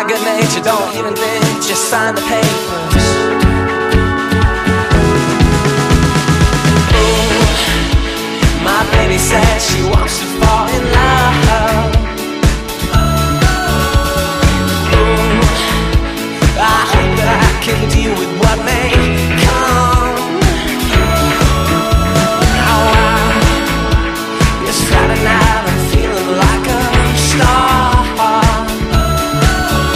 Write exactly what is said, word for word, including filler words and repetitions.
good nature, don't even think, just sign the papers. Ooh, my baby said she